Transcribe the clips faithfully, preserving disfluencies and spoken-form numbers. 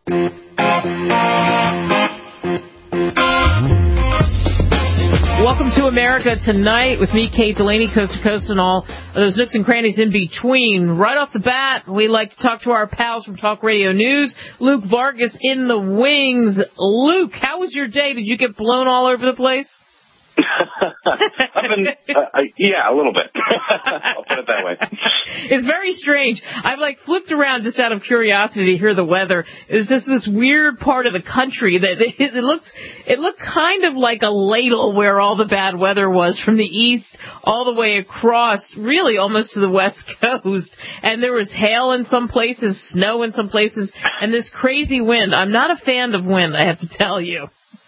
Welcome to America Tonight with me, Kate Delaney, coast to coast, and all those nooks and crannies in between. Right off the bat, we like to talk to our pals from Talk Radio News. Luke Vargas in the wings. Luke, how was your day? Did you get blown all over the place? I've been, uh, yeah, a little bit. I'll put it that way. It's very strange. I've like flipped around just out of curiosity to hear the weather. It's just this weird part of the country that it, it looks, it looked kind of like a ladle where all the bad weather was from the east all the way across, really almost to the west coast. And there was hail in some places, snow in some places, and this crazy wind. I'm not a fan of wind, I have to tell you.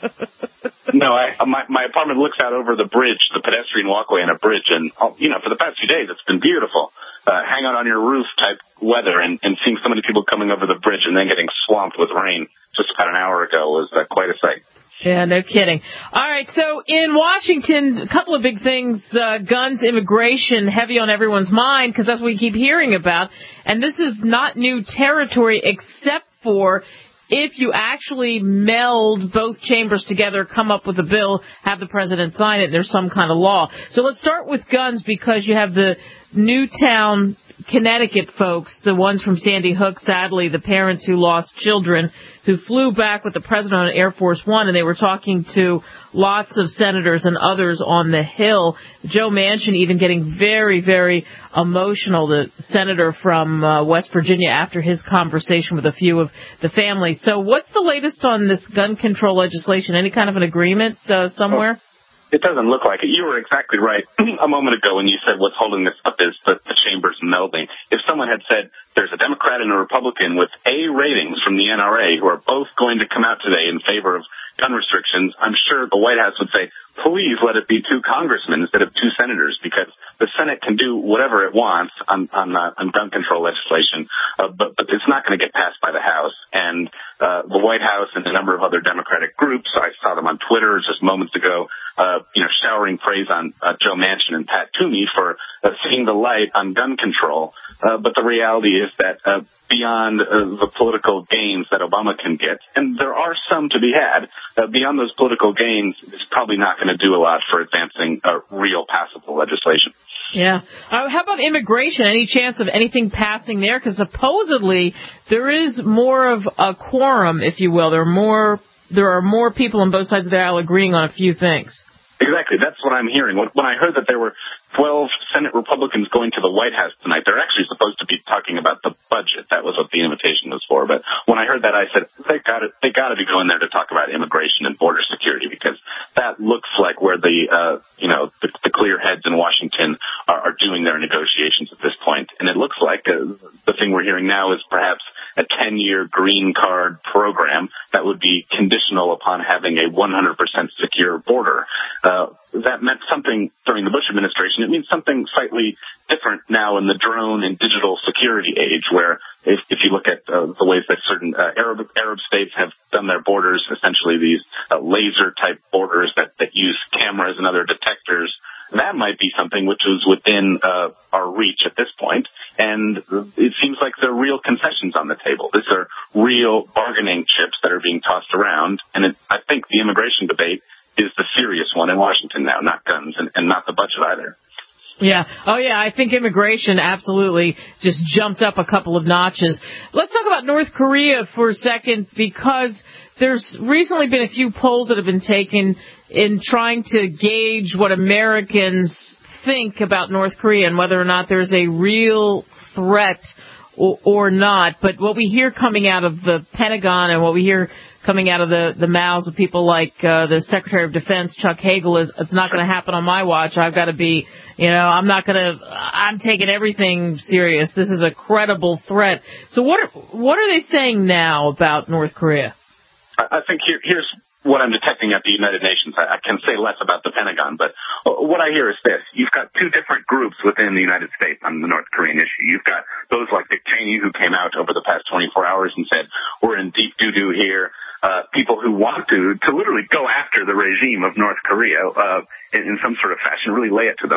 No, I, my, my apartment looks out over the bridge, the pedestrian walkway and a bridge, and, you know, for the past few days, it's been beautiful. Uh, hang out on your roof type weather, and, and seeing so many people coming over the bridge and then getting swamped with rain just about an hour ago was uh, quite a sight. Yeah, no kidding. All right, so in Washington, a couple of big things, uh, guns, immigration, heavy on everyone's mind, because that's what we keep hearing about. And this is not new territory except for if you actually meld both chambers together, come up with a bill, have the president sign it, there's some kind of law. So let's start with guns, because you have the Newtown, Connecticut folks, the ones from Sandy Hook, sadly, the parents who lost children, who flew back with the president on Air Force One, and they were talking to lots of senators and others on the Hill. Joe Manchin even getting very, very emotional, the senator from uh, West Virginia, after his conversation with a few of the families. So what's the latest on this gun control legislation? Any kind of an agreement uh, somewhere? Oh. It doesn't look like it. You were exactly right a moment ago when you said what's holding this up is the, the chambers melding. If someone had said there's a Democrat and a Republican with A ratings from the N R A who are both going to come out today in favor of gun restrictions, I'm sure the White House would say, please let it be two congressmen instead of two senators, because the Senate can do whatever it wants on, on, uh, on gun control legislation, uh, but, but it's not going to get passed by the House. And uh, the White House and a number of other Democratic groups, I saw them on Twitter just moments ago, uh, you know, showering praise on uh, Joe Manchin and Pat Toomey for uh, seeing the light on gun control. Uh, but the reality is that uh, beyond uh, the political gains that Obama can get, and there are some to be had, uh, beyond those political gains, it's probably not going to do a lot for advancing uh, real passable legislation. Yeah. Uh, how about immigration? Any chance of anything passing there? Because supposedly there is more of a quorum, if you will. There are more, there are more people on both sides of the aisle agreeing on a few things. Exactly. That's what I'm hearing. When I heard that there were twelve Senate Republicans going to the White House tonight, they're actually supposed to be talking about the budget. That was what the invitation was for. But when I heard that, I said, they got to, they got to be going there to talk about immigration and border security, because that looks like where the, uh, you know, the, the clear heads in Washington are, are doing their negotiations at this point. And it looks like uh, the thing we're hearing now is perhaps a ten-year green card program that would be conditional upon having a one hundred percent secure border. Uh, that meant something during the Bush administration. It means something slightly different now in the drone and digital security age, where if, if you look at uh, the ways that certain uh, Arab Arab states have done their borders, essentially these uh, laser-type borders that, that use cameras and other detectors, that might be something which is within uh, our reach at this point. And it seems like there are real concessions on the table. These are real bargaining chips that are being tossed around. And it, I think the immigration debate is the serious one in Washington now, not guns, and, and not the budget either. Yeah. Oh, yeah. I think immigration absolutely just jumped up a couple of notches. Let's talk about North Korea for a second, because there's recently been a few polls that have been taken in trying to gauge what Americans think about North Korea and whether or not there's a real threat or, or not. But what we hear coming out of the Pentagon and what we hear coming out of the, the mouths of people like uh, the Secretary of Defense, Chuck Hagel, is it's not going to happen on my watch. I've got to be, you know, I'm not going to, I'm taking everything serious. This is a credible threat. So what are, what are they saying now about North Korea? I think here, here's what I'm detecting at the United Nations. I, I can say less about the Pentagon, but what I hear is this. You've got two different groups within the United States on the North Korean issue. You've got those like Dick Cheney, who came out over the past twenty-four hours and said, we're in deep doo-doo here. Uh, people who want to, to literally go after the regime of North Korea, uh, in, in some sort of fashion, really lay it to them.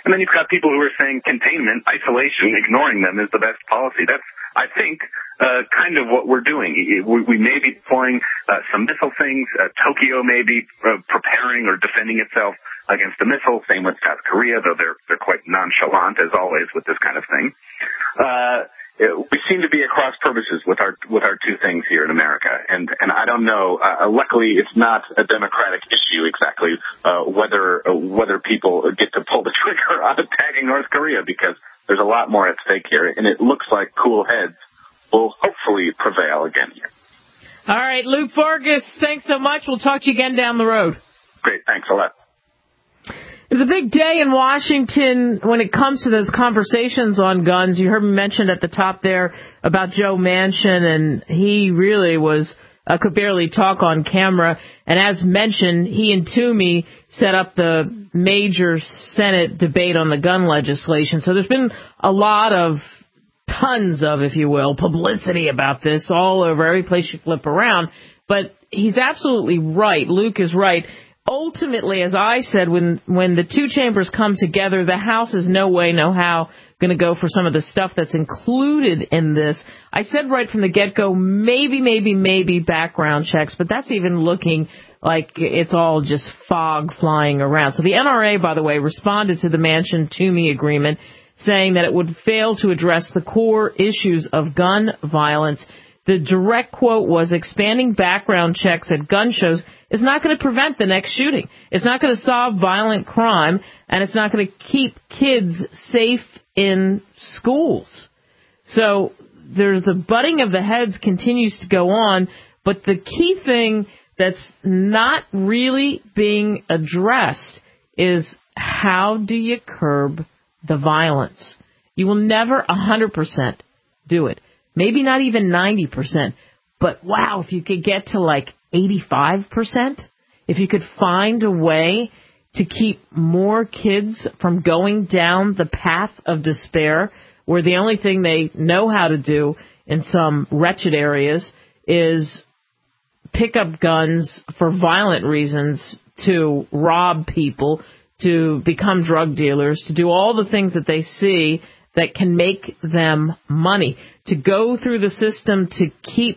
And then you've got people who are saying containment, isolation, ignoring them is the best policy. That's, I think, uh, kind of what we're doing. We, we may be deploying uh, some missile things. Uh, Tokyo may be uh, preparing or defending itself against a missile. Same with South Korea, though they're they're quite nonchalant, as always, with this kind of thing. Uh, we seem to be at cross purposes with our with our two things here in America, and and I don't know. Uh, luckily, it's not a democratic issue exactly uh, whether uh, whether people get to pull the trigger on attacking North Korea, because there's a lot more at stake here, and it looks like cool heads will hopefully prevail again here. All right, Luke Vargas, thanks so much. We'll talk to you again down the road. Great, thanks a lot. It was a big day in Washington when it comes to those conversations on guns. You heard me mention at the top there about Joe Manchin, and he really was uh, could barely talk on camera. And as mentioned, he and Toomey set up the major Senate debate on the gun legislation. So there's been a lot of, tons of, if you will, publicity about this all over every place you flip around. But he's absolutely right. Luke is right. Ultimately, as I said, when when the two chambers come together, the House is no way, no how going to go for some of the stuff that's included in this. I said right from the get-go, maybe, maybe, maybe background checks, but that's even looking like it's all just fog flying around. So the N R A, by the way, responded to the Manchin-Toomey agreement, saying that it would fail to address the core issues of gun violence. The direct quote was, expanding background checks at gun shows is not going to prevent the next shooting. It's not going to solve violent crime, and it's not going to keep kids safe in schools. So there's the butting of the heads continues to go on, but the key thing that's not really being addressed is how do you curb the violence? You will never one hundred percent do it. Maybe not even ninety percent. But wow, if you could get to like eighty-five percent, if you could find a way to keep more kids from going down the path of despair, where the only thing they know how to do in some wretched areas is pick up guns for violent reasons, to rob people, to become drug dealers, to do all the things that they see that can make them money, to go through the system to keep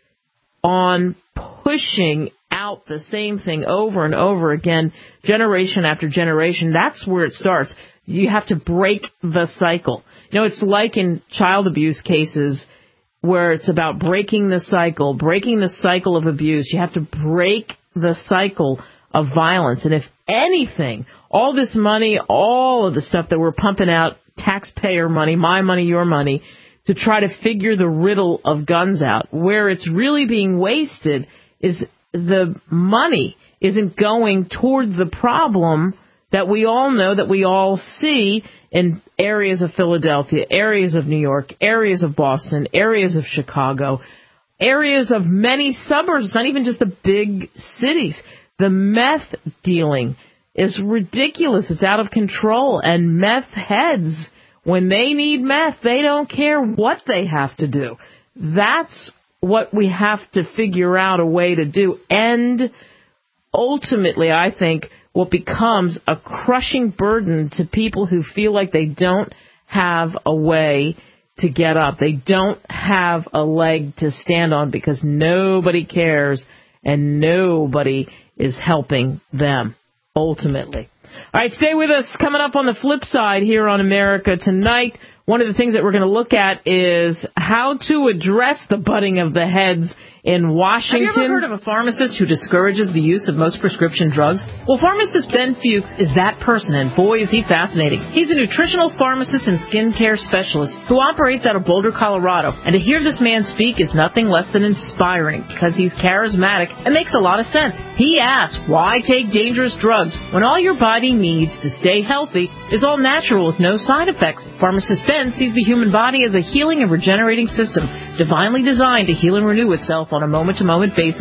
on pushing out the same thing over and over again, generation after generation. That's where it starts. You have to break the cycle. You know, it's like in child abuse cases where it's about breaking the cycle, breaking the cycle of abuse. You have to break the cycle of violence. And if anything, all this money, all of the stuff that we're pumping out, taxpayer money, my money, your money, to try to figure the riddle of guns out, where it's really being wasted is the money isn't going toward the problem that we all know, that we all see in areas of Philadelphia, areas of New York, areas of Boston, areas of Chicago, areas of many suburbs, not even just the big cities. The meth dealing is ridiculous. It's out of control. And meth heads, when they need meth, they don't care what they have to do. That's what we have to figure out a way to do. And ultimately, I think, what becomes a crushing burden to people who feel like they don't have a way to get up. They don't have a leg to stand on because nobody cares and nobody is helping them, ultimately. All right, stay with us. Coming up on the flip side here on America Tonight, one of the things that we're going to look at is how to address the butting of the heads in Washington. Have you ever heard of a pharmacist who discourages the use of most prescription drugs? Well, pharmacist Ben Fuchs is that person, and boy, is he fascinating. He's a nutritional pharmacist and skincare specialist who operates out of Boulder, Colorado. And to hear this man speak is nothing less than inspiring because he's charismatic and makes a lot of sense. He asks, why take dangerous drugs when all your body needs to stay healthy is all natural with no side effects? Pharmacist Ben sees the human body as a healing and regenerating system, divinely designed to heal and renew itself on a moment-to-moment basis.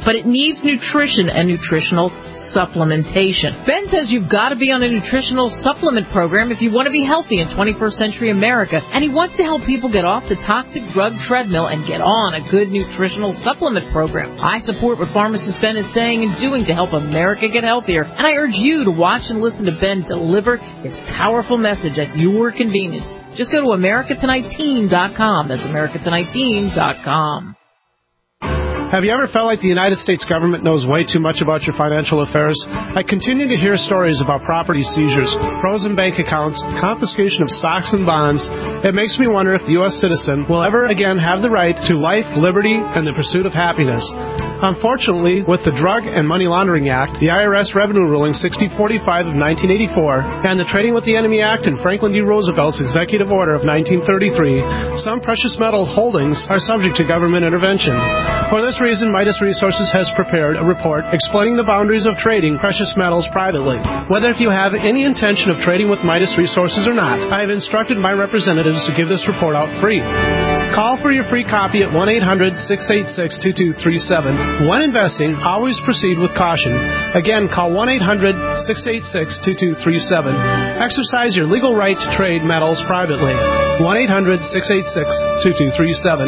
but it needs nutrition and nutritional supplementation. Ben says you've got to be on a nutritional supplement program if you want to be healthy in twenty-first century America, and he wants to help people get off the toxic drug treadmill and get on a good nutritional supplement program. I support what Pharmacist Ben is saying and doing to help America get healthier, and I urge you to watch and listen to Ben deliver his powerful message at your convenience. Just go to America Tonight Team dot com. That's America Tonight Team dot com. Have you ever felt like the United States government knows way too much about your financial affairs? I continue to hear stories about property seizures, frozen bank accounts, confiscation of stocks and bonds. It makes me wonder if the U S citizen will ever again have the right to life, liberty, and the pursuit of happiness. Unfortunately, with the Drug and Money Laundering Act, the I R S Revenue Ruling sixty forty-five of nineteen eighty-four, and the Trading with the Enemy Act and Franklin D. Roosevelt's Executive Order of nineteen thirty-three, some precious metal holdings are subject to government intervention. For this reason, Midas Resources has prepared a report explaining the boundaries of trading precious metals privately. Whether if you have any intention of trading with Midas Resources or not, I have instructed my representatives to give this report out free. Call for your free copy at one eight hundred six eight six two two three seven. When investing, always proceed with caution. Again, call one eight hundred six eight six two two three seven. Exercise your legal right to trade metals privately. one eight hundred six eight six two two three seven.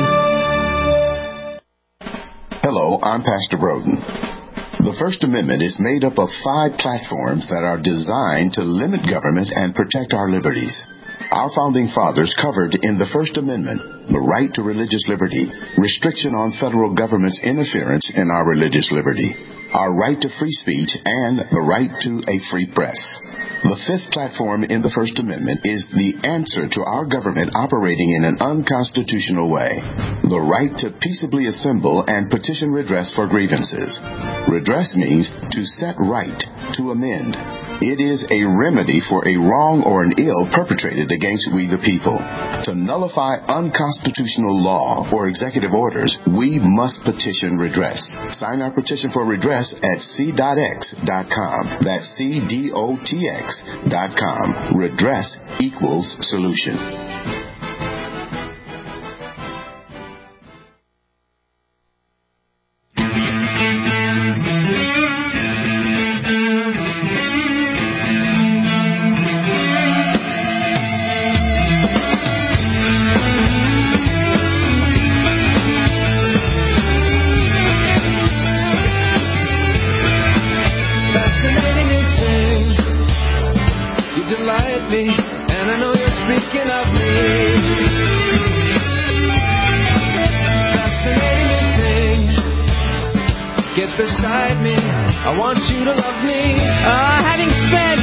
Hello, I'm Pastor Broden. The First Amendment is made up of five platforms that are designed to limit government and protect our liberties. Our founding fathers covered in the First Amendment the right to religious liberty, restriction on federal government's interference in our religious liberty, our right to free speech, and the right to a free press. The fifth platform in the First Amendment is the answer to our government operating in an unconstitutional way, the right to peaceably assemble and petition redress for grievances. Redress means to set right, to amend. It is a remedy for a wrong or an ill perpetrated against we the people. To nullify unconstitutional law or executive orders, we must petition redress. Sign our petition for redress at c dot x dot com. That's C D O T X dot com. Redress equals solution. Beside me, I want you to love me. Uh, having spent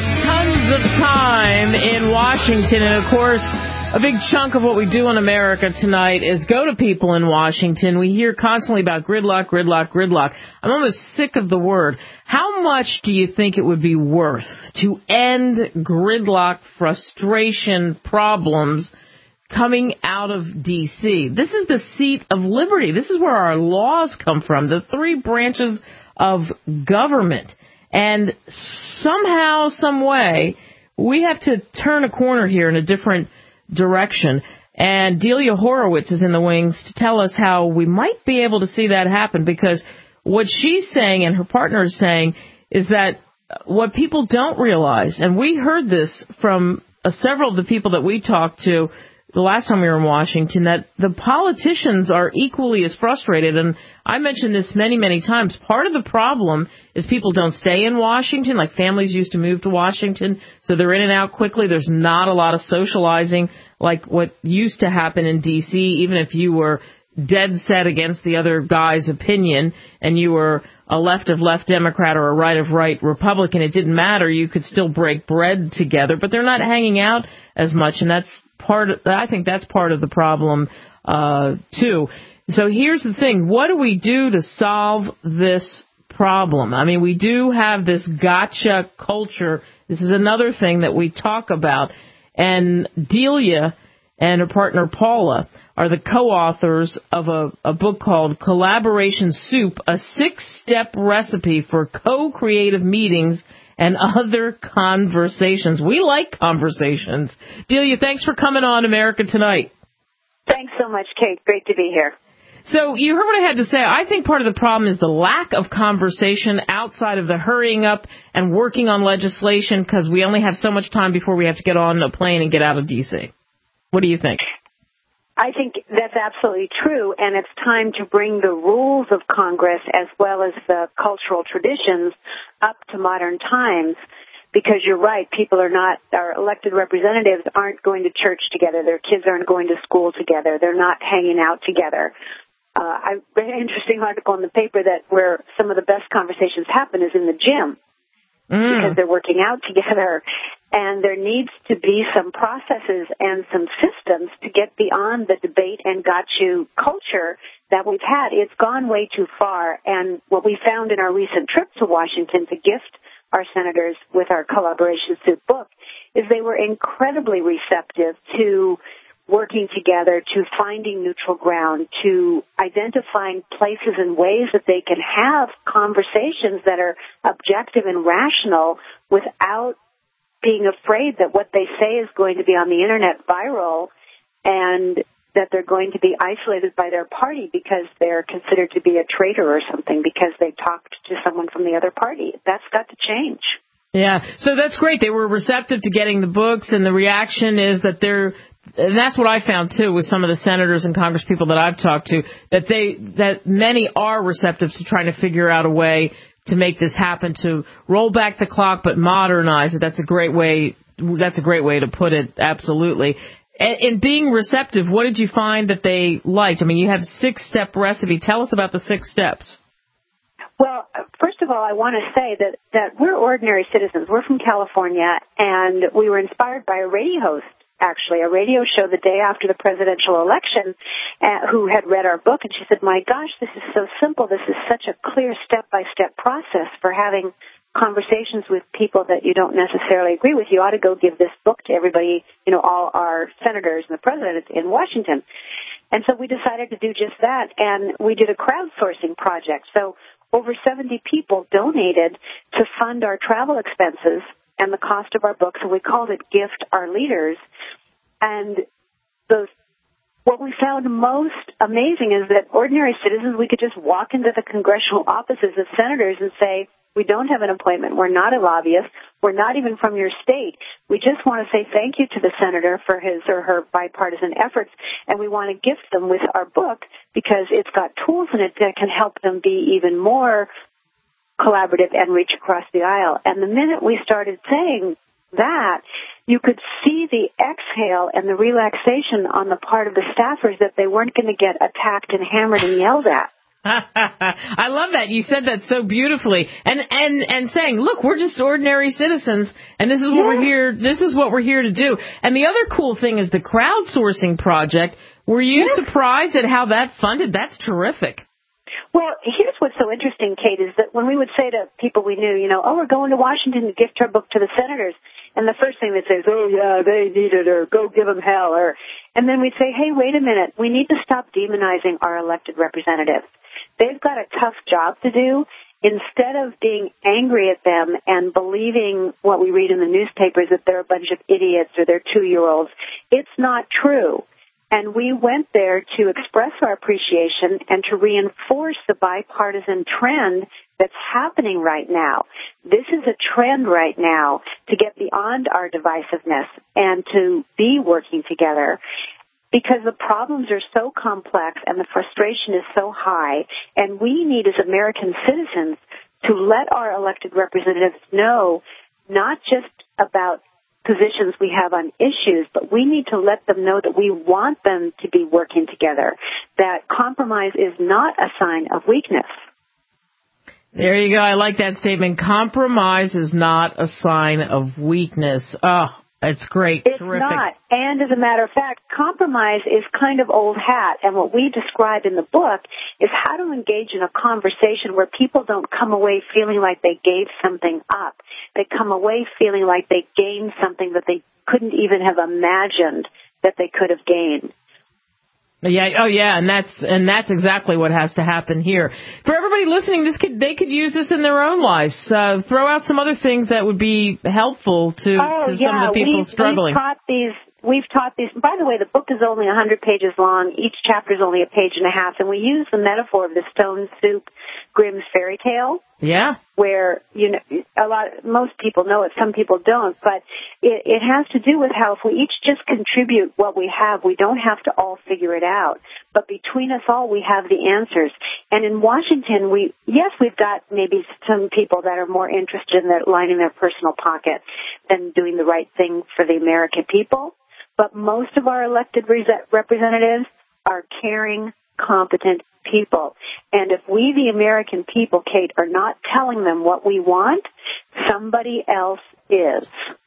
tons of time in Washington, and of course, a big chunk of what we do in America tonight is go to people in Washington. We hear constantly about gridlock, gridlock, gridlock. I'm almost sick of the word. How much do you think it would be worth to end gridlock, frustration, problems coming out of D C? This is the seat of liberty. This is where our laws come from, the three branches of government. And somehow, some way, we have to turn a corner here in a different direction. And Delia Horowitz is in the wings to tell us how we might be able to see that happen, because what she's saying and her partner is saying is that what people don't realize, and we heard this from uh, several of the people that we talked to the last time we were in Washington, that the politicians are equally as frustrated. And I mentioned this many, many times. Part of the problem is people don't stay in Washington. Like families used to move to Washington, so they're in and out quickly. There's not a lot of socializing like what used to happen in D C. Even if you were dead set against the other guy's opinion and you were a left of left Democrat or a right of right Republican, it didn't matter. You could still break bread together, but they're not hanging out as much, and that's part of, I think that's part of the problem, uh, too. So here's the thing. What do we do to solve this problem? I mean, we do have this gotcha culture. This is another thing that we talk about. And Delia and her partner Paula are the co-authors of a, a book called Collaboration Soup, a six-step recipe for co-creative meetings and other conversations. We like conversations. Delia, thanks for coming on America Tonight. Thanks so much, Kate. Great to be here. So you heard what I had to say. I think part of the problem is the lack of conversation outside of the hurrying up and working on legislation because we only have so much time before we have to get on a plane and get out of D C. What do you think? I think that's absolutely true, and it's time to bring the rules of Congress as well as the cultural traditions up to modern times. Because you're right, people are not, our elected representatives aren't going to church together. Their kids aren't going to school together. They're not hanging out together. Uh, I read an interesting article in the paper that where some of the best conversations happen is in the gym mm. because they're working out together. And there needs to be some processes and some systems to get beyond the debate and got you culture that we've had. It's gone way too far. And what we found in our recent trip to Washington to gift our senators with our Collaboration Soup book is they were incredibly receptive to working together, to finding neutral ground, to identifying places and ways that they can have conversations that are objective and rational without being afraid that what they say is going to be on the internet viral and that they're going to be isolated by their party because they're considered to be a traitor or something because they talked to someone from the other party. That's got to change. Yeah, so that's great. They were receptive to getting the books, and the reaction is that they're, and that's what I found, too, with some of the senators and congresspeople that I've talked to, that they, that many are receptive to trying to figure out a way to make this happen, to roll back the clock but modernize it. That's a great way, that's a great way to put it, absolutely. In being receptive, what did you find that they liked? I mean, you have six-step recipe. Tell us about the six steps. Well, first of all, I want to say that, that we're ordinary citizens. We're from California, and we were inspired by a radio host, actually, a radio show the day after the presidential election, uh, who had read our book, and she said, my gosh, this is so simple. This is such a clear step-by-step process for having conversations with people that you don't necessarily agree with. You ought to go give this book to everybody, you know, all our senators and the president in Washington. And so we decided to do just that, and we did a crowdsourcing project. So over seventy people donated to fund our travel expenses and the cost of our books, and we called it Gift Our Leaders. And the what we found most amazing is that ordinary citizens, we could just walk into the congressional offices of senators and say, we don't have an appointment. We're not a lobbyist. We're not even from your state. We just want to say thank you to the senator for his or her bipartisan efforts, and we want to gift them with our book because it's got tools in it that can help them be even more collaborative and reach across the aisle. And the minute we started saying that, you could see the exhale and the relaxation on the part of the staffers that they weren't going to get attacked and hammered and yelled at. I love that. You said that so beautifully. And and and saying, look, we're just ordinary citizens, and this is what yeah. we're here this is what we're here to do. And the other cool thing is the crowdsourcing project. Were you yeah. surprised at how that funded? That's terrific. Well, here's what's so interesting, Kate, is that when we would say to people we knew, you know, oh, we're going to Washington to gift our book to the senators, and the first thing they'd say is, oh, yeah, they need it, or go give them hell, or, and then we'd say, hey, wait a minute, we need to stop demonizing our elected representatives. They've got a tough job to do. Instead of being angry at them and believing what we read in the newspapers that they're a bunch of idiots or they're two-year-olds, it's not true. And we went there to express our appreciation and to reinforce the bipartisan trend that's happening right now. This is a trend right now to get beyond our divisiveness and to be working together, because the problems are so complex and the frustration is so high, and we need as American citizens to let our elected representatives know not just about positions we have on issues, but we need to let them know that we want them to be working together, that compromise is not a sign of weakness. There you go. I like that statement. Compromise is not a sign of weakness. Oh, it's great. It's Terrific. not. And as a matter of fact, compromise is kind of old hat. And what we describe in the book is how to engage in a conversation where people don't come away feeling like they gave something up. They come away feeling like they gained something that they couldn't even have imagined that they could have gained. Yeah. Oh, yeah. And that's and that's exactly what has to happen here. For everybody listening, this could they could use this in their own lives. Uh, throw out some other things that would be helpful to, oh, to yeah. some of the people we, struggling. We taught these we've taught these. By the way, the book is only one hundred pages long. Each chapter is only a page and a half, and we use the metaphor of the stone soup Grimm's fairy tale. Yeah. Where, you know, a lot, most people know it, some people don't, but it, it has to do with how if we each just contribute what we have, we don't have to all figure it out. But between us all, we have the answers. And in Washington, we, yes, we've got maybe some people that are more interested in their, lining their personal pocket than doing the right thing for the American people. But most of our elected representatives are caring, competent people. And if we, the American people, Kate, are not telling them what we want, somebody else is.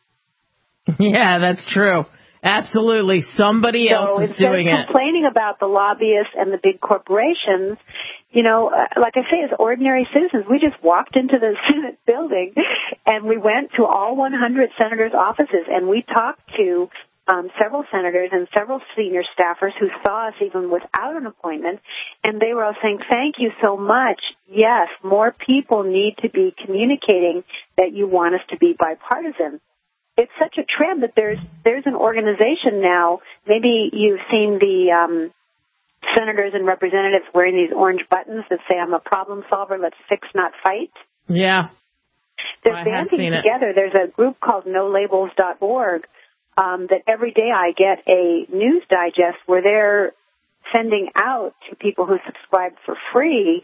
Yeah, that's true. Absolutely. Somebody so else is doing it. Instead of complaining about the lobbyists and the big corporations, you know, uh, like I say, as ordinary citizens, we just walked into the Senate building and we went to all one hundred senators' offices and we talked to Um, several senators and several senior staffers who saw us even without an appointment, and they were all saying, thank you so much. Yes, more people need to be communicating that you want us to be bipartisan. It's such a trend that there's there's an organization now, maybe you've seen the um, senators and representatives wearing these orange buttons that say, I'm a problem solver, let's fix, not fight. Yeah. They're I banding together. It. There's a group called no labels dot org. Um, that every day I get a news digest where they're sending out to people who subscribe for free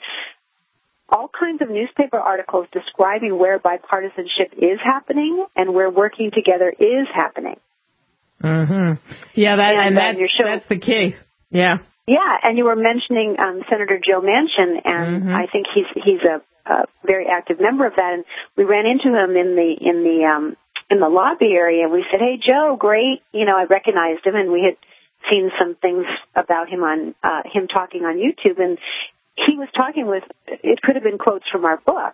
all kinds of newspaper articles describing where bipartisanship is happening and where working together is happening. Mm-hmm. Yeah, that, and, and that's, show, that's the key. Yeah. Yeah, and you were mentioning um, Senator Joe Manchin, and mm-hmm. I think he's he's a, a very active member of that. And we ran into him in the in the um, in the lobby area, and we said, hey, Joe, great. You know, I recognized him, and we had seen some things about him on uh, him talking on YouTube, and he was talking with, it could have been quotes from our book.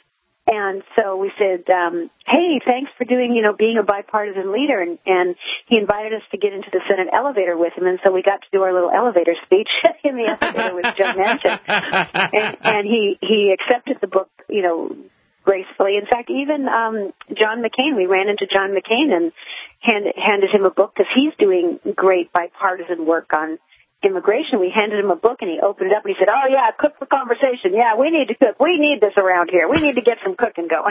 And so we said, um, hey, thanks for doing, you know, being a bipartisan leader. And, and he invited us to get into the Senate elevator with him. And so we got to do our little elevator speech in the elevator with Joe Manchin. And, and he, he accepted the book, you know, gracefully. In fact, even um, John McCain, we ran into John McCain and handed, handed him a book because he's doing great bipartisan work on immigration. We handed him a book, and he opened it up, and he said, oh, yeah, cook for conversation. Yeah, we need to cook. We need this around here. We need to get some cooking going.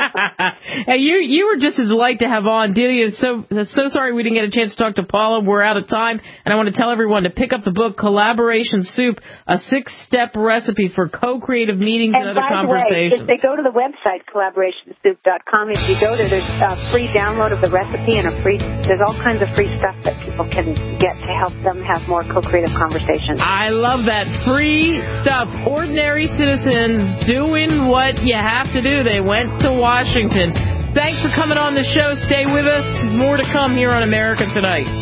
Hey, you you were just a delight to have on, Delia. So, so sorry we didn't get a chance to talk to Paula. We're out of time, and I want to tell everyone to pick up the book, Collaboration Soup, a six-step recipe for co-creative meetings and, and other conversations. And by the way, if they go to the website, collaboration soup dot com, if you go there, there's a free download of the recipe and a free, there's all kinds of free stuff that people can get to help them have more co-creative creative conversations. I love that. Free stuff. Ordinary citizens doing what you have to do. They went to Washington. Thanks for coming on the show. Stay with us. More to come here on America Tonight.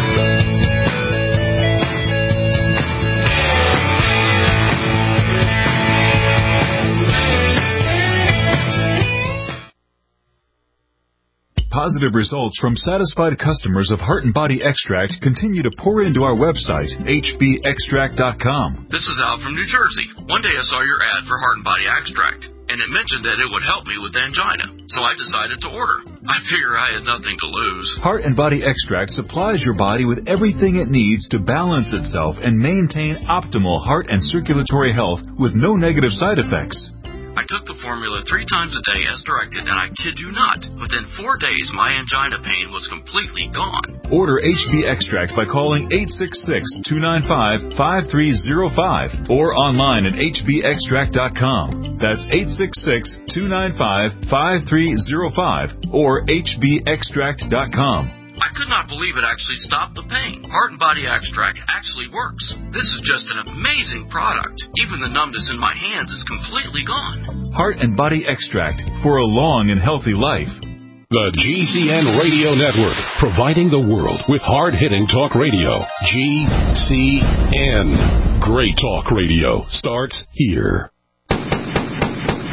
Positive results from satisfied customers of Heart and Body Extract continue to pour into our website, H B extract dot com. This is Al from New Jersey. One day I saw your ad for Heart and Body Extract, and it mentioned that it would help me with angina, so I decided to order. I figure I had nothing to lose. Heart and Body Extract supplies your body with everything it needs to balance itself and maintain optimal heart and circulatory health with no negative side effects. I took the formula three times a day as directed, and I kid you not, within four days my angina pain was completely gone. Order H B Extract by calling eight six six, two nine five, five three zero five or online at H B extract dot com. That's eight six six, two nine five, five three zero five or H B extract dot com. I could not believe it actually stopped the pain. Heart and Body Extract actually works. This is just an amazing product. Even the numbness in my hands is completely gone. Heart and Body Extract for a long and healthy life. The G C N Radio Network, providing the world with hard-hitting talk radio. G C N. Great talk radio starts here.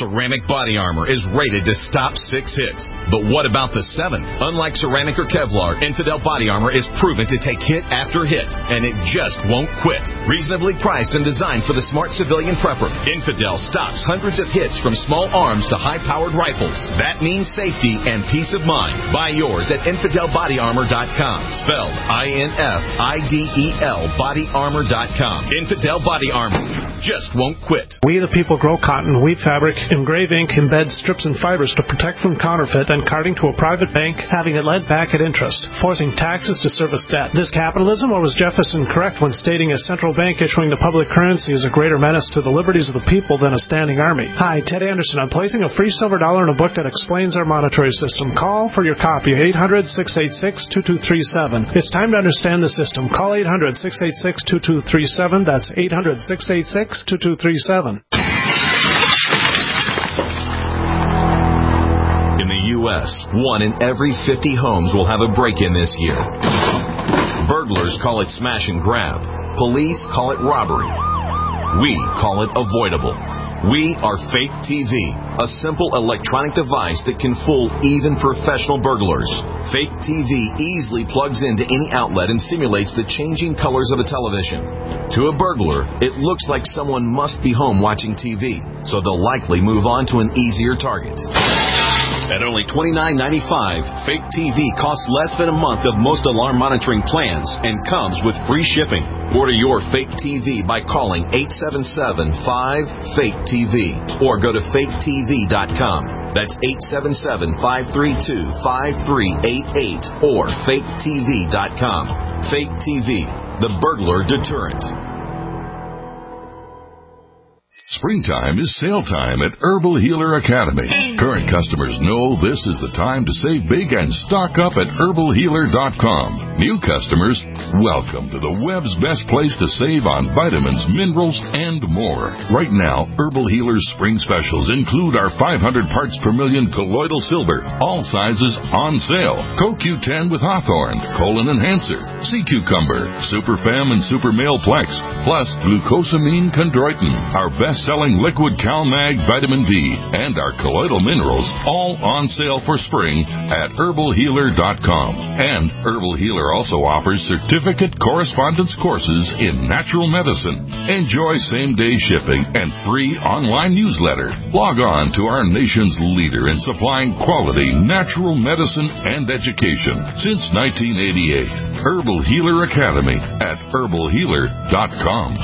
Ceramic Body Armor is rated to stop six hits. But what about the seventh? Unlike ceramic or Kevlar, Infidel Body Armor is proven to take hit after hit, and it just won't quit. Reasonably priced and designed for the smart civilian prepper, Infidel stops hundreds of hits from small arms to high-powered rifles. That means safety and peace of mind. Buy yours at infidel body armor dot com. Spelled I N F I D E L body armor dot com. Infidel Body Armor just won't quit. We the people grow cotton, weave fabric, engrave ink, embed strips and fibers to protect from counterfeit and carting to a private bank, having it led back at interest, forcing taxes to service debt. This capitalism, or was Jefferson correct when stating a central bank issuing the public currency is a greater menace to the liberties of the people than a standing army? Hi, Ted Anderson. I'm placing a free silver dollar in a book that explains our monetary system. Call for your copy, eight hundred, six eight six, two two three seven. It's time to understand the system. Call eight hundred, six eight six, two two three seven. That's eight hundred, six eight six, two two three seven. In the U S, one in every fifty homes will have a break-in this year. Burglars call it smash and grab. Police call it robbery. We call it avoidable. We are Fake T V, a simple electronic device that can fool even professional burglars. Fake T V easily plugs into any outlet and simulates the changing colors of a television. To a burglar, it looks like someone must be home watching T V, so they'll likely move on to an easier target. At only twenty-nine ninety-five, Fake T V costs less than a month of most alarm monitoring plans and comes with free shipping. Order your Fake T V by calling eight seven seven, five, fake T V or go to fake T V dot com. That's eight seven seven, five three two, five three eight eight or fake T V dot com. Fake T V, the burglar deterrent. Springtime is sale time at Herbal Healer Academy. Current customers know this is the time to save big and stock up at herbal healer dot com. New customers, welcome to the web's best place to save on vitamins, minerals, and more. Right now, Herbal Healer's spring specials include our five hundred parts per million colloidal silver, all sizes on sale. Co Q ten with Hawthorne, Colon Enhancer, Sea Cucumber, Super Fem and Super Male Plex, plus glucosamine chondroitin, our best selling liquid CalMag vitamin D, and our colloidal minerals, all on sale for spring at herbal healer dot com. And Herbal Healer also offers certificate correspondence courses in natural medicine. Enjoy same-day shipping and free online newsletter. Log on to our nation's leader in supplying quality natural medicine and education since nineteen eighty-eight. Herbal Healer Academy at herbal healer dot com.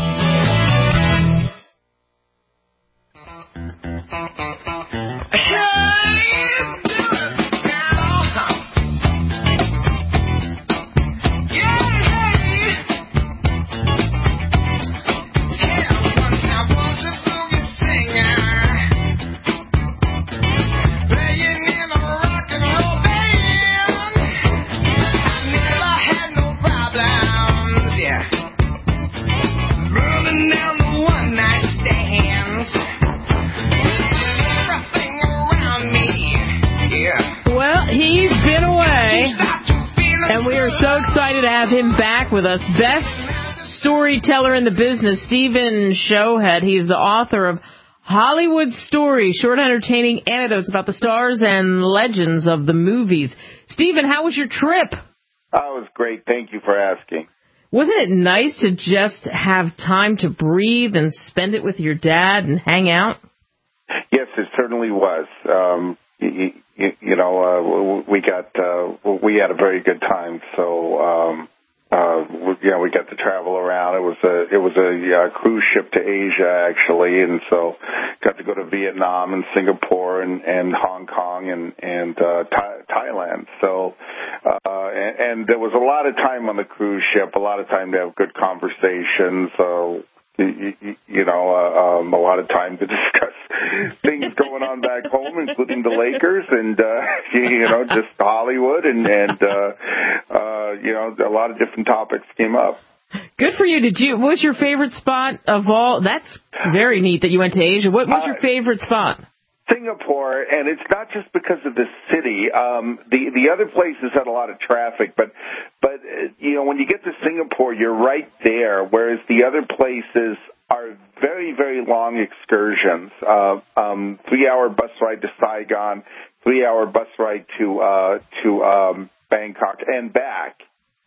Him back with us. Best storyteller in the business, Stephen Showhead. He's the author of Hollywood Story, short entertaining anecdotes about the stars and legends of the movies. Stephen, how was your trip? Oh, it was great. Thank you for asking. Wasn't it nice to just have time to breathe and spend it with your dad and hang out? Yes, it certainly was. Um, you, you, you know, uh, we got uh, we had a very good time. So. Um, Uh, we, you know, we got to travel around. It was a it was a uh, cruise ship to Asia actually, and so got to go to Vietnam and Singapore and, and Hong Kong and and uh, Th- Thailand. So uh, and, and there was a lot of time on the cruise ship, a lot of time to have good conversations. So. You, you, you know, uh, um, a lot of time to discuss things going on back home, including the Lakers and, uh, you know, just Hollywood and, and uh, uh, you know, a lot of different topics came up. Good for you. Did you? What was your favorite spot of all? That's very neat that you went to Asia. What was your favorite spot? Singapore, and it's not just because of the city. Um, the the other places had a lot of traffic, but but uh, you know when you get to Singapore, you're right there. Whereas the other places, are very, very long excursions. Uh, um, three-hour bus ride to Saigon, three-hour bus ride to uh, to um, Bangkok and back.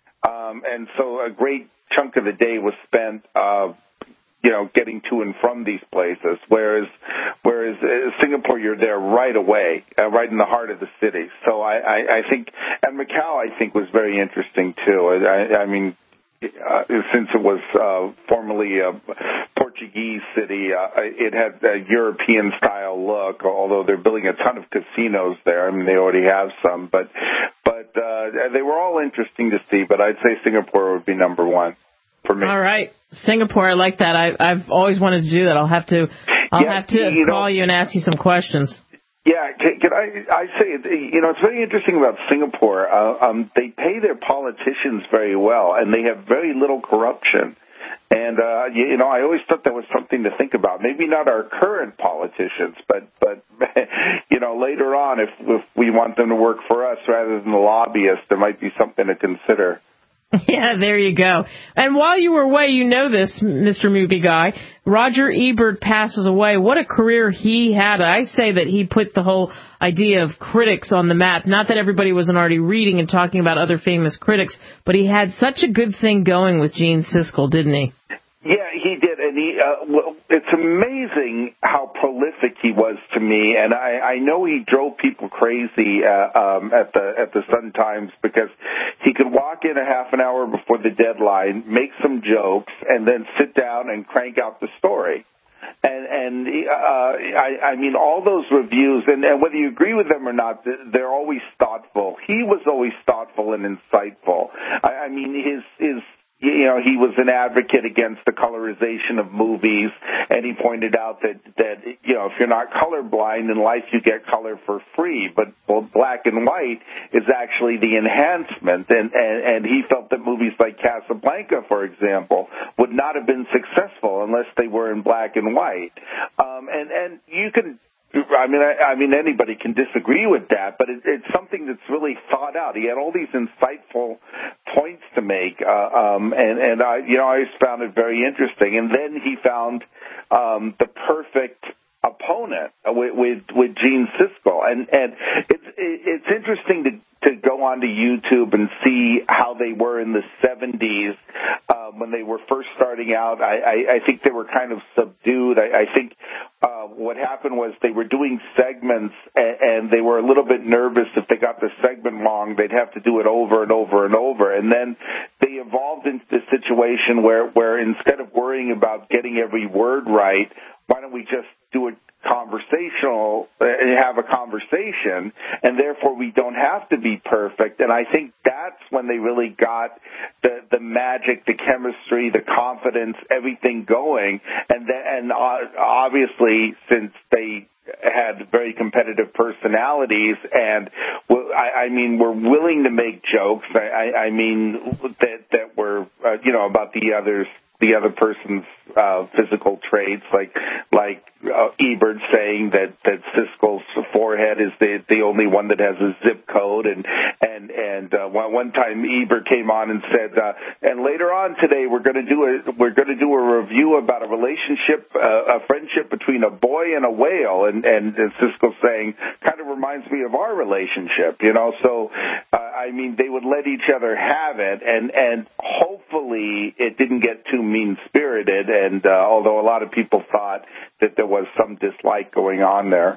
Um, and so a great chunk of the day was spent, uh, you know, getting to and from these places. Whereas, whereas uh, Singapore, you're there right away, uh, right in the heart of the city. So I, I, I think, and Macau, I think, was very interesting too. I, I mean, uh, since it was uh, formerly a Portuguese city, uh, it had a European-style look. Although they're building a ton of casinos there, I mean, they already have some, but. But uh, they were all interesting to see, but I'd say Singapore would be number one for me. All right. Singapore, I like that. I, I've always wanted to do that. I'll have to I'll yeah, have to you call know, you and ask you some questions. Yeah, can, can I, I say, you know, it's very interesting about Singapore. Uh, um, they pay their politicians very well, and they have very little corruption. And, uh, you, you know, I always thought that was something to think about. Maybe not our current politicians, but, but you know, later on, if, if we want them to work for us rather than the lobbyists, there might be something to consider. Yeah, there you go. And while you were away, you know this, Mister Movie Guy, Roger Ebert passes away. What a career he had. I say that he put the whole idea of critics on the map. Not that everybody wasn't already reading and talking about other famous critics, but he had such a good thing going with Gene Siskel, didn't he? Yeah, he did, and he. Uh, well, it's amazing how prolific he was to me, and I, I know he drove people crazy uh, um, at the at the Sun Times because he could walk in a half an hour before the deadline, make some jokes, and then sit down and crank out the story. And, and uh, I, I mean, all those reviews, and, and whether you agree with them or not, they're always thoughtful. He was always thoughtful and insightful. I, I mean, his his. You know, he was an advocate against the colorization of movies, and he pointed out that, that, you know, if you're not colorblind in life, you get color for free, but well, black and white is actually the enhancement, and, and, and he felt that movies like Casablanca, for example, would not have been successful unless they were in black and white. Um, and, and you can... I mean, I, I mean, anybody can disagree with that, but it, it's something that's really thought out. He had all these insightful points to make, uh, um, and and I, you know, I just found it very interesting. And then he found um, the perfect opponent with with, with Gene Siskel, and and it's it's interesting to to go onto YouTube and see how they were in the seventies uh, when they were first starting out. I, I, I think they were kind of subdued. I, I think uh, what happened was they were doing segments, and, and they were a little bit nervous if they got the segment wrong, they'd have to do it over and over and over. And then they evolved into this situation where, where instead of worrying about getting every word right, why don't we just do it conversational and have a conversation, and therefore we don't have to be perfect. And I think that's when they really got the the magic, the chemistry, the confidence, everything going. And then, and obviously, since they had very competitive personalities, and well, I, I mean, were willing to make jokes. I, I, I mean, that that were uh, you know about the others. the other person's uh, physical traits, like like uh, Ebert saying that, that Siskel's forehead is the the only one that has a zip code, and and and uh, one, one time Ebert came on and said, uh, and later on today we're going to do a we're going to do a review about a relationship, uh, a friendship between a boy and a whale, and and, and Siskel saying kind of reminds me of our relationship, you know. So uh, I mean, they would let each other have it, and and hopefully it didn't get too mean-spirited, and uh, although a lot of people thought that there was some dislike going on there.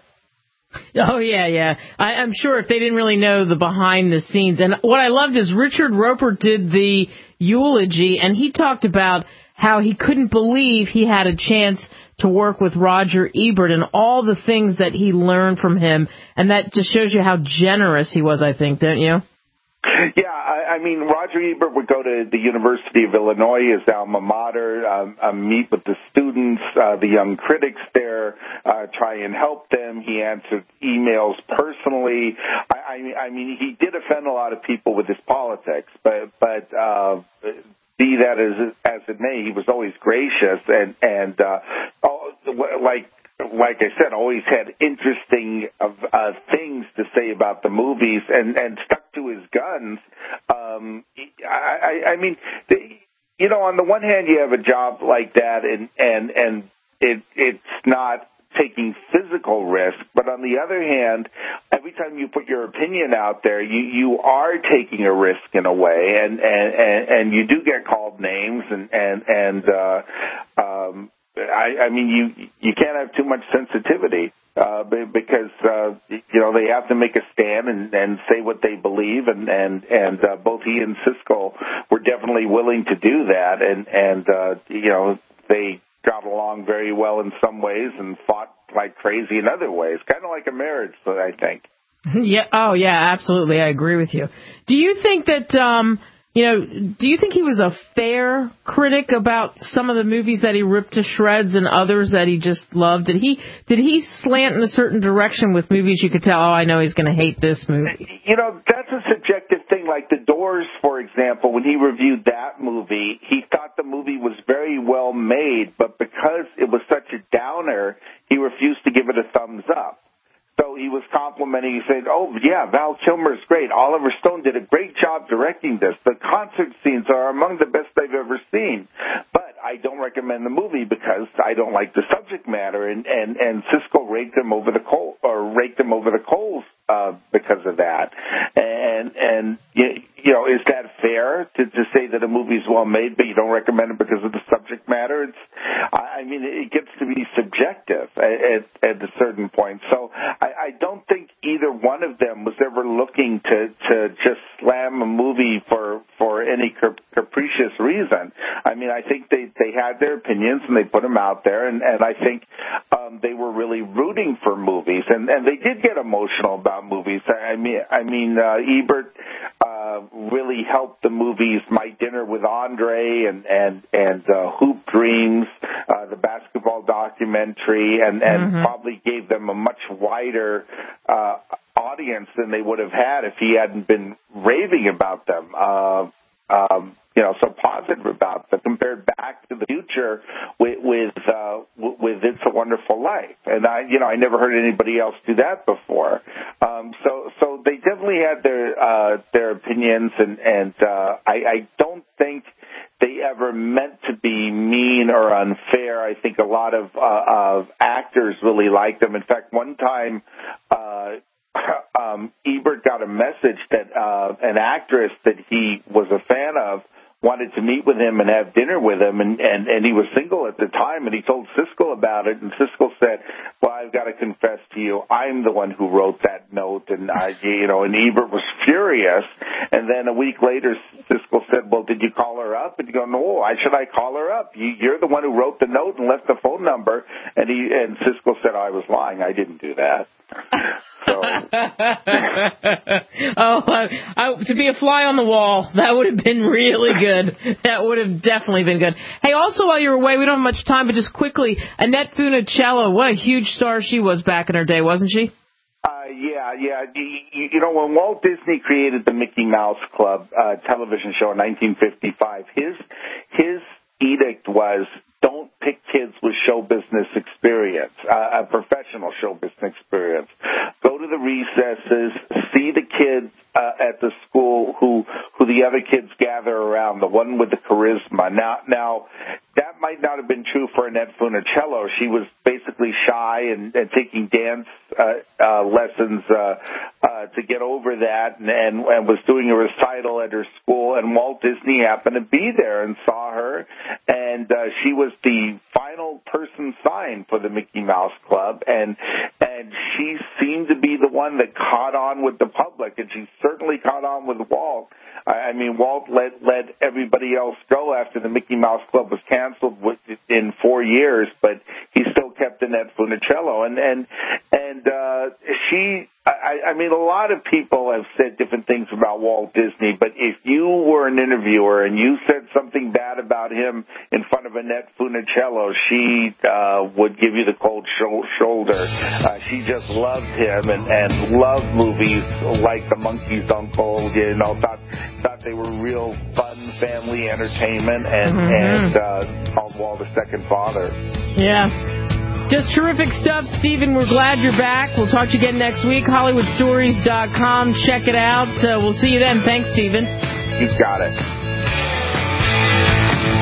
Oh, yeah, yeah. I, I'm sure if they didn't really know the behind-the-scenes. And what I loved is Richard Roper did the eulogy, and he talked about how he couldn't believe he had a chance to work with Roger Ebert and all the things that he learned from him. And that just shows you how generous he was, I think, don't you? Yeah, I, I mean, Roger Ebert would go to the University of Illinois, his alma mater, um, uh, meet with the students, uh, the young critics there, uh, try and help them. He answered emails personally. I, I, I mean, he did offend a lot of people with his politics, but but uh, be that as as it may, he was always gracious and and uh, like. Like I said, always had interesting uh, things to say about the movies, and, and stuck to his guns. Um, I, I, I mean, they, you know, on the one hand, you have a job like that, and and and it it's not taking physical risk, but on the other hand, every time you put your opinion out there, you, you are taking a risk in a way, and, and, and, and you do get called names, and, and, and uh, um, I, I mean, you, you can't have too much sensitivity. Uh, because, uh, you know, they have to make a stand and, and say what they believe, and, and, and, uh, both he and Siskel were definitely willing to do that, and, and, uh, you know, they got along very well in some ways and fought like crazy in other ways, kind of like a marriage, I think. Yeah. Oh, yeah, absolutely. I agree with you. Do you think that, um, you know, do you think he was a fair critic about some of the movies that he ripped to shreds and others that he just loved? Did he did he slant in a certain direction with movies you could tell, oh, I know he's going to hate this movie? You know, that's a subjective thing. Like The Doors, for example, when he reviewed that movie, he thought the movie was very well made, but because it was such a downer, he refused to give it a thumbs up. So he was complimenting, he said, oh, yeah, Val Kilmer's great. Oliver Stone did a great job directing this. The concert scenes are among the best I've ever seen. But I don't recommend the movie because I don't like the subject matter. And, and, and Siskel raked him over the coal, or raked him over the coals uh, because of that. And, and you, you know, is that fair to, to say that a movie is well made, but you don't recommend it because of the subject matter? It's, I mean, it gets to be subjective at, at a certain point. So I, I don't think either one of them was ever looking to, to just slam a movie for, for any capricious reason. I mean, I think they, they had their opinions and they put them out there, and, and I think um, they were really rooting for movies, and, and they did get emotional about movies. I mean, I mean, uh, Ebert uh, really helped the movies My Dinner with Andre and and and uh, Hoop Dreams, uh, the basketball documentary, and and mm-hmm. probably gave them a much wider uh, audience than they would have had if he hadn't been raving about them. Uh, um, you know, so positive about them, compared back to the future with with, uh, with It's a Wonderful Life. And I, you know, I never heard anybody else do that before. Um, so, so they definitely had their uh, their opinions, and and uh, I, I don't think they ever meant to be mean or unfair. I think a lot of uh, of actors really liked them. In fact, one time. Uh, Um, Ebert got a message that uh, an actress that he was a fan of wanted to meet with him and have dinner with him, and, and, and he was single at the time, and he told Siskel about it, and Siskel said, well, I've got to confess to you, I'm the one who wrote that note, and I, you know, and Ebert was furious, and then a week later, Siskel said, well, did you call her up? And you go, no, why should I call her up? You, you're the one who wrote the note and left the phone number, and he, and Siskel said, I was lying, I didn't do that. So. oh, I, I, to be a fly on the wall, that would have been really good. That would have definitely been good. Hey, also while you're away, we don't have much time, but just quickly, Annette Funicello, what a huge star she was back in her day, wasn't she? Uh, yeah, yeah. You, you know, when Walt Disney created the Mickey Mouse Club uh, television show in nineteen fifty-five, his his edict was, don't pick kids with show business experience, uh, a professional show business experience. Go to the recesses, see the kids uh, at the school who who the other kids gather around, the one with the charisma. Now, now that might not have been true for Annette Funicello. She was basically shy and, and taking dance uh, uh, lessons uh, uh, to get over that, and, and, and was doing a recital at her school, and Walt Disney happened to be there and saw her, and uh, she was the final person signed for the Mickey Mouse Club, and and she seemed to be the one that caught on with the public, and she certainly caught on with Walt. I mean, Walt let let everybody else go after the Mickey Mouse Club was canceled in four years, but he still kept Annette Funicello, and and and uh, she. I, I mean, a lot of people have said different things about Walt Disney, but if you were an interviewer and you said something bad about him in front of Annette Funicello, she uh, would give you the cold sh- shoulder. Uh, she just loved him and, and loved movies like The Monkey's Uncle, you know, thought thought they were real fun family entertainment, and, mm-hmm. and uh, called Walt a second father. Yeah. Just terrific stuff, Stephen. We're glad you're back. We'll talk to you again next week. Hollywood Stories dot com. Check it out. Uh, we'll see you then. Thanks, Stephen. You've got it.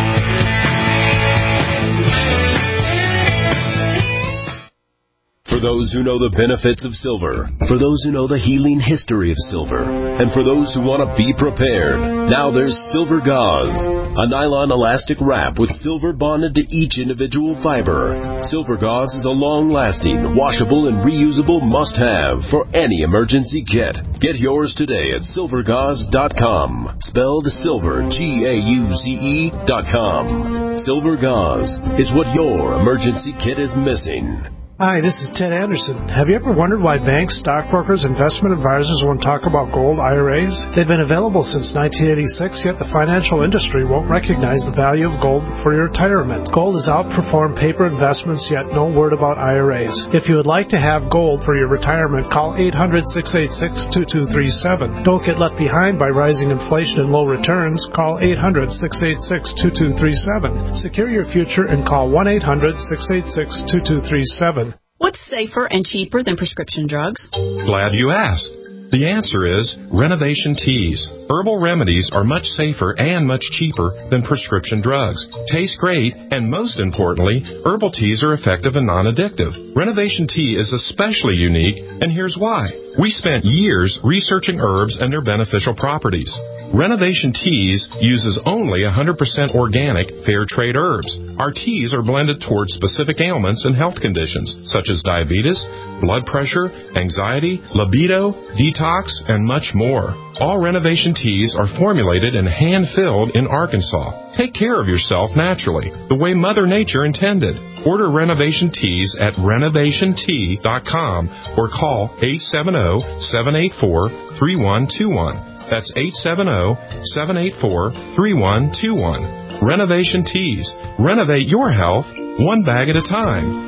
For those who know the benefits of silver, for those who know the healing history of silver, and for those who want to be prepared, now there's Silver Gauze, a nylon elastic wrap with silver bonded to each individual fiber. Silver Gauze is a long-lasting, washable, and reusable must-have for any emergency kit. Get yours today at silver gauze dot com. Spelled silver, G A U Z E dot com. Silver Gauze is what your emergency kit is missing. Hi, this is Ted Anderson. Have you ever wondered why banks, stockbrokers, investment advisors won't talk about gold I R As? They've been available since nineteen eighty-six, yet the financial industry won't recognize the value of gold for your retirement. Gold has outperformed paper investments, yet no word about I R As. If you would like to have gold for your retirement, call eight hundred, six eight six, two two three seven. Don't get left behind by rising inflation and low returns. Call eight hundred, six eight six, two two three seven. Secure your future and call one eight hundred, six eight six, two two three seven. What's safer and cheaper than prescription drugs? Glad you asked. The answer is Renovation Teas. Herbal remedies are much safer and much cheaper than prescription drugs. Taste great, and most importantly, herbal teas are effective and non-addictive. Renovation Tea is especially unique, and here's why. We spent years researching herbs and their beneficial properties. Renovation Teas uses only one hundred percent organic, fair trade herbs. Our teas are blended towards specific ailments and health conditions, such as diabetes, blood pressure, anxiety, libido, detox, and much more. All Renovation Teas are formulated and hand-filled in Arkansas. Take care of yourself naturally, the way Mother Nature intended. Order Renovation Teas at renovation tea dot com or call eight seven zero, seven eight four, three one two one. That's eight seven zero, seven eight four, three one two one. Renovation Teas. Renovate your health one bag at a time.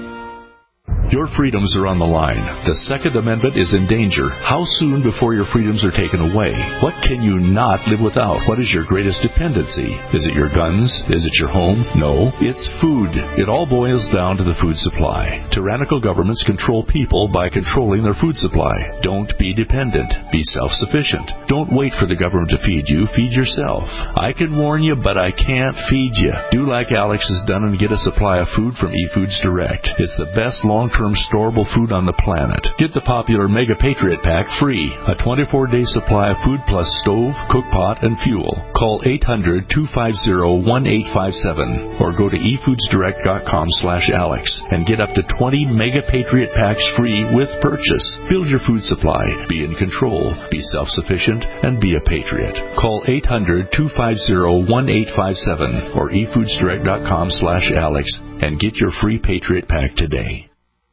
Your freedoms are on the line. The Second Amendment is in danger. How soon before your freedoms are taken away? What can you not live without? What is your greatest dependency? Is it your guns? Is it your home? No, it's food. It all boils down to the food supply. Tyrannical governments control people by controlling their food supply. Don't be dependent. Be self-sufficient. Don't wait for the government to feed you. Feed yourself. I can warn you, but I can't feed you. Do like Alex has done and get a supply of food from eFoods Direct. It's the best long-term storable food on the planet. Get the popular Mega Patriot Pack free. A twenty-four day supply of food plus stove, cook pot, and fuel. Call eight hundred, two five zero, one eight five seven or go to e foods direct dot com slash alex and get up to twenty Mega Patriot Packs free with purchase. Build your food supply. Be in control. Be self-sufficient and be a patriot. Call eight hundred, two five zero, one eight five seven or e foods direct dot com slash alex and get your free Patriot Pack today.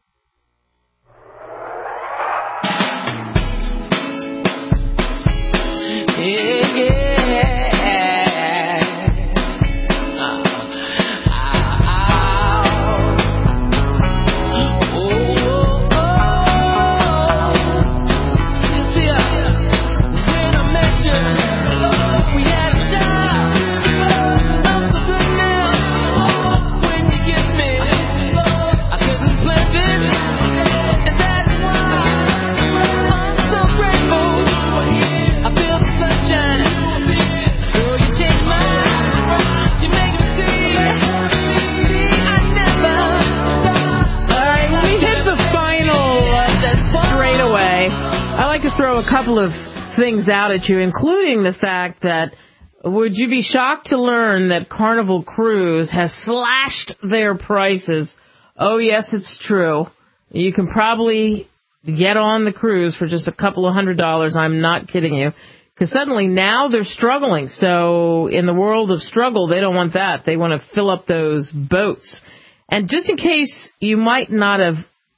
A couple of things out at you, including the fact that would you be shocked to learn that Carnival Cruise has slashed their prices? Oh, yes, it's true. You can probably get on the cruise for just a couple of hundred dollars. I'm not kidding you. Because suddenly now they're struggling. So in the world of struggle, they don't want that. They want to fill up those boats. And just in case you might not have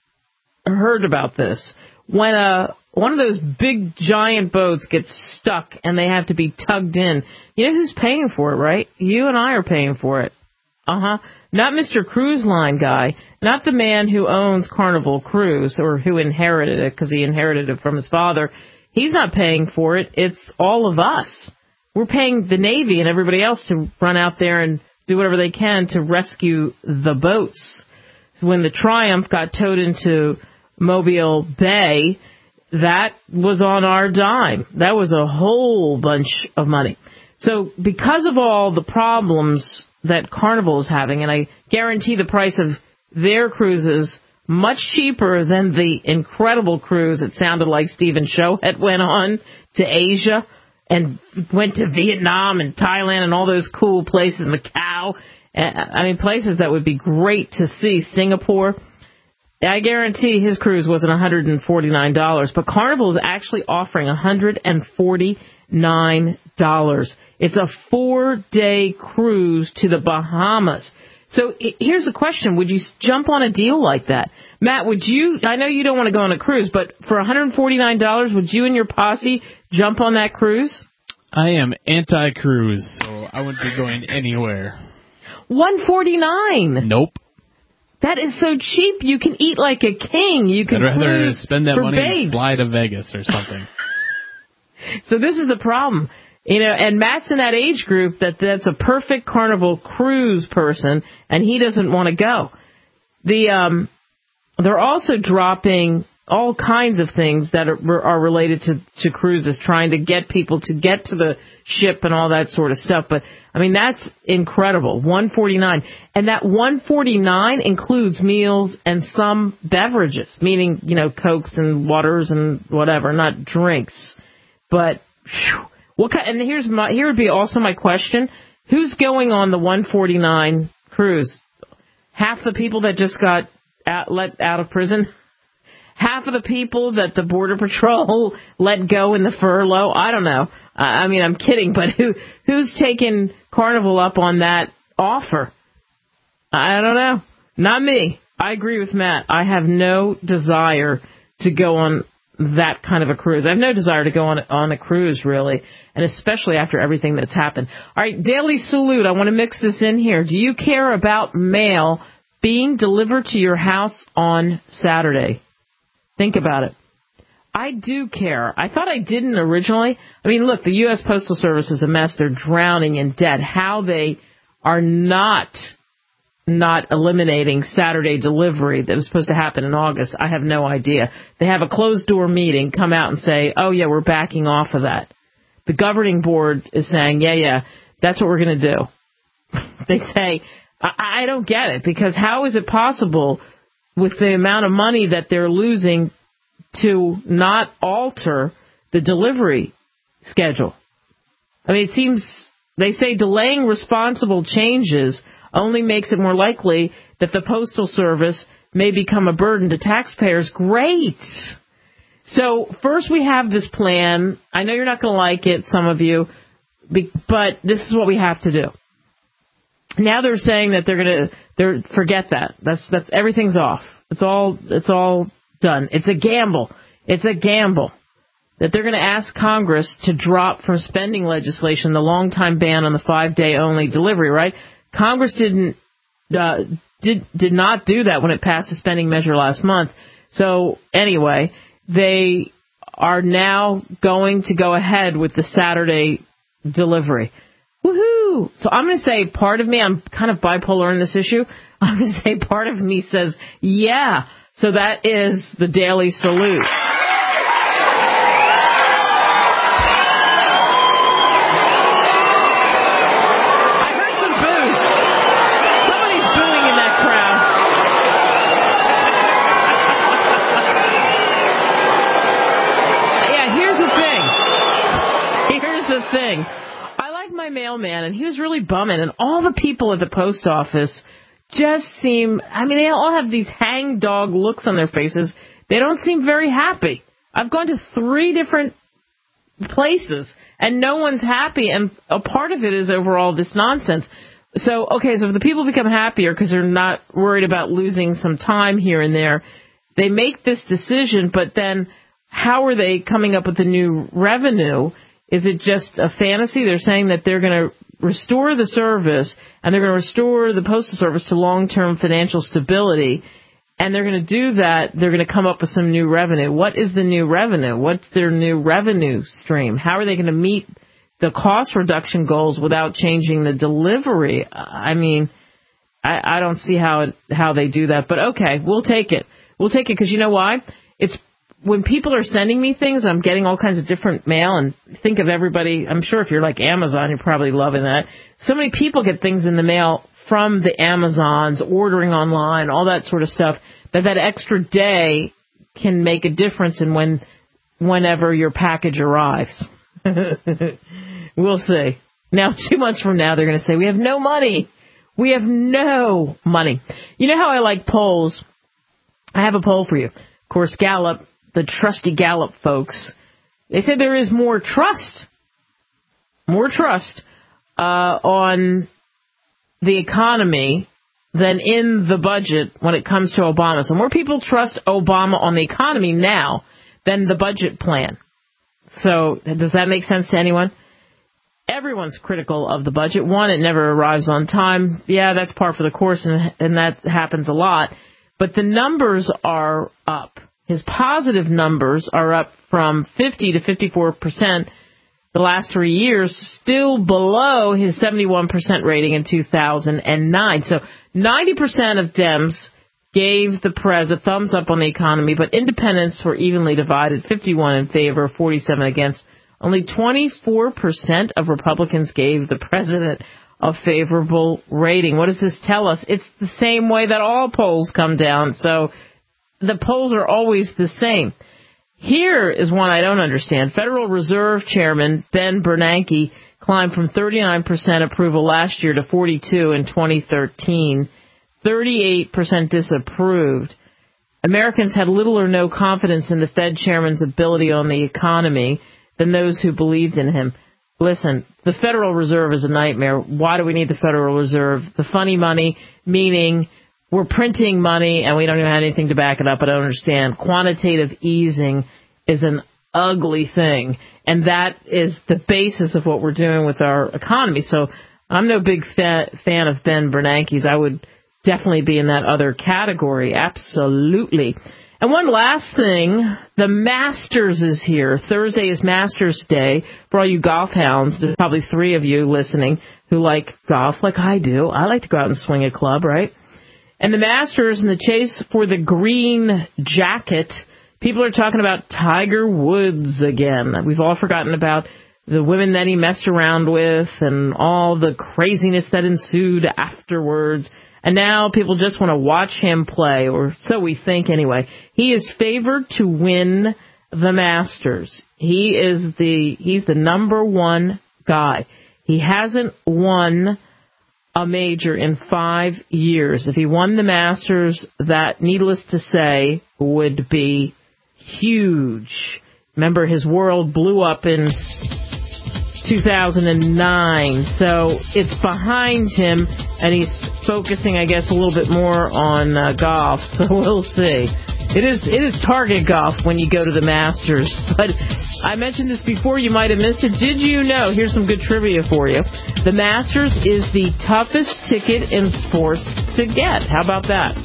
heard about this, when a one of those big giant boats gets stuck and they have to be tugged in, you know who's paying for it, right? You and I are paying for it. Uh-huh. Not Mister Cruise Line guy, not the man who owns Carnival Cruise or who inherited it because he inherited it from his father. He's not paying for it. It's all of us. We're paying the Navy and everybody else to run out there and do whatever they can to rescue the boats. When the Triumph got towed into Mobile Bay, that was on our dime. That was a whole bunch of money. So because of all the problems that Carnival is having, and I guarantee the price of their cruises much cheaper than the incredible cruise it sounded like Stephen Shohet went on to Asia and went to Vietnam and Thailand and all those cool places, Macau. I mean, places that would be great to see. Singapore. I guarantee his cruise wasn't one hundred forty-nine dollars, but Carnival is actually offering one hundred forty-nine dollars. It's a four-day cruise to the Bahamas. So here's the question. Would you jump on a deal like that? Matt, would you, I know you don't want to go on a cruise, but for one hundred forty-nine dollars, would you and your posse jump on that cruise? I am anti-cruise, so I wouldn't be going anywhere. one hundred forty-nine dollars. Nope. That is so cheap. You can eat like a king. You can I'd rather cruise spend that for money babes. and fly to Vegas or something. So this is the problem. You know, and Matt's in that age group that that's a perfect Carnival cruise person, and he doesn't want to go. The um, they're also dropping all kinds of things that are, are related to, to cruises, trying to get people to get to the ship and all that sort of stuff. But, I mean, that's incredible, one hundred forty-nine dollars. And that one hundred forty-nine dollars includes meals and some beverages, meaning, you know, Cokes and waters and whatever, not drinks. But, whew, what kind, and here's my, here would be also my question. Who's going on the one hundred forty-nine dollars cruise? Half the people that just got out, let out of prison? Half of the people that the Border Patrol let go in the furlough? I don't know. I mean, I'm kidding, but who who's taking Carnival up on that offer? I don't know. Not me. I agree with Matt. I have no desire to go on that kind of a cruise. I have no desire to go on on a cruise, really, and especially after everything that's happened. All right, Daily Salute. I want to mix this in here. Do you care about mail being delivered to your house on Saturday? Think about it. I do care. I thought I didn't originally. I mean, look, the U S Postal Service is a mess. They're drowning in debt. How they are not not eliminating Saturday delivery that was supposed to happen in August, I have no idea. They have a closed-door meeting, come out and say, oh, yeah, we're backing off of that. The governing board is saying, yeah, yeah, that's what we're going to do. They say, I-, I don't get it, because how is it possible with the amount of money that they're losing to not alter the delivery schedule? I mean, it seems, they say delaying responsible changes only makes it more likely that the Postal Service may become a burden to taxpayers. Great. So first we have this plan. I know you're not going to like it, some of you, but this is what we have to do. Now they're saying that they're going to, they're, forget that. That's, that's, everything's off. It's all, it's all done. It's a gamble. It's a gamble that they're going to ask Congress to drop from spending legislation the long-time ban on the five-day only delivery, right? Congress didn't, uh, did, did not do that when it passed the spending measure last month. So anyway, they are now going to go ahead with the Saturday delivery. Woohoo! So I'm going to say part of me, I'm kind of bipolar in this issue. I'm going to say part of me says, yeah. So that is the Daily Salute. I heard some boos. Somebody's booing in that crowd. Yeah, here's the thing. Here's the thing. My mailman, and he was really bumming, and all the people at the post office just seem, I mean, they all have these hang-dog looks on their faces. They don't seem very happy. I've gone to three different places, and no one's happy, and a part of it is overall this nonsense. So, okay, so if the people become happier because they're not worried about losing some time here and there, they make this decision, but then how are they coming up with the new revenue? Is it just a fantasy? They're saying that they're going to restore the service and they're going to restore the Postal Service to long-term financial stability, and they're going to do that. They're going to come up with some new revenue. What is the new revenue? What's their new revenue stream? How are they going to meet the cost reduction goals without changing the delivery? I mean, I, I don't see how it, how they do that. But okay, we'll take it. We'll take it because you know why? It's when people are sending me things, I'm getting all kinds of different mail, and think of everybody. I'm sure if you're like Amazon, you're probably loving that. So many people get things in the mail from the Amazons, ordering online, all that sort of stuff. that that extra day can make a difference in when, whenever your package arrives. We'll see. Now, two months from now, they're going to say, we have no money. We have no money. You know how I like polls? I have a poll for you. Of course, Gallup, the trusty Gallup folks, they say there is more trust, more trust uh, on the economy than in the budget when it comes to Obama. So more people trust Obama on the economy now than the budget plan. So does that make sense to anyone? Everyone's critical of the budget. One, it never arrives on time. Yeah, that's par for the course, and, and that happens a lot. But the numbers are up. His positive numbers are up from fifty to fifty-four percent the last three years, still below his seventy-one percent rating in two thousand nine. So ninety percent of Dems gave the prez a thumbs up on the economy, but independents were evenly divided, fifty-one in favor, forty-seven against. Only twenty-four percent of Republicans gave the president a favorable rating. What does this tell us? It's the same way that all polls come down, so the polls are always the same. Here is one I don't understand. Federal Reserve Chairman Ben Bernanke climbed from thirty-nine percent approval last year to forty-two in twenty thirteen, thirty-eight percent disapproved. Americans had little or no confidence in the Fed chairman's ability on the economy than those who believed in him. Listen, the Federal Reserve is a nightmare. Why do we need the Federal Reserve? The funny money, meaning we're printing money and we don't even have anything to back it up. I don't understand. Quantitative easing is an ugly thing, and that is the basis of what we're doing with our economy. So I'm no big fa- fan of Ben Bernanke's. I would definitely be in that other category. Absolutely. And one last thing, the Masters is here. Thursday is Masters Day. For all you golf hounds, there's probably three of you listening who like golf like I do. I like to go out and swing a club, right? And the Masters and the chase for the green jacket, people are talking about Tiger Woods again. We've all forgotten about the women that he messed around with and all the craziness that ensued afterwards. And now people just want to watch him play, or so we think anyway. He is favored to win the Masters. He is the, he's the number one guy. He hasn't won a major in five years. If he won the Masters, that, needless to say, would be huge. Remember, his world blew up in two thousand nine, so it's behind him, and he's focusing, I guess, a little bit more on uh, golf, so we'll see. It is it is target golf when you go to the Masters, but I mentioned this before, you might have missed it. Did you know, here's some good trivia for you, the Masters is the toughest ticket in sports to get. How about that?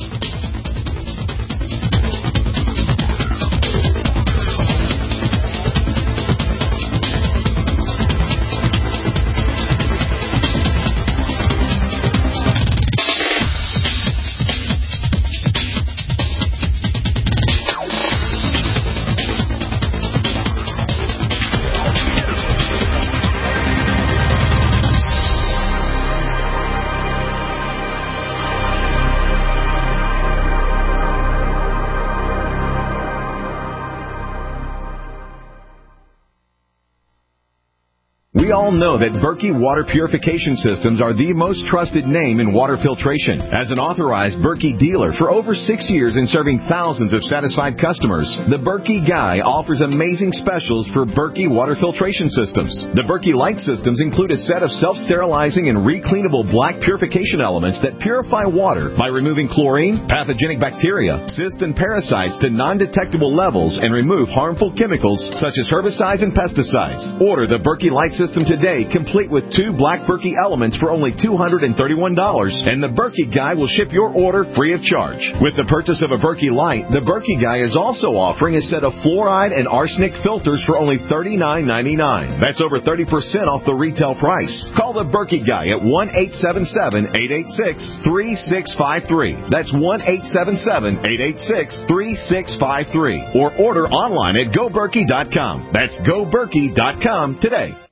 We all know that Berkey Water Purification Systems are the most trusted name in water filtration. As an authorized Berkey dealer for over six years and serving thousands of satisfied customers, the Berkey Guy offers amazing specials for Berkey Water Filtration Systems. The Berkey Light Systems include a set of self-sterilizing and recleanable black purification elements that purify water by removing chlorine, pathogenic bacteria, cysts, and parasites to non-detectable levels and remove harmful chemicals such as herbicides and pesticides. Order the Berkey Light System today, complete with two black Berkey elements for only two hundred thirty-one dollars, and the Berkey Guy will ship your order free of charge. With the purchase of a Berkey Light, the Berkey Guy is also offering a set of fluoride and arsenic filters for only thirty-nine ninety-nine. That's over thirty percent off the retail price. Call the Berkey Guy at one eight seven seven, eight eight six, three six five three. That's one eight seven seven, eight eight six, three six five three. Or order online at go berkey dot com. That's go berkey dot com today.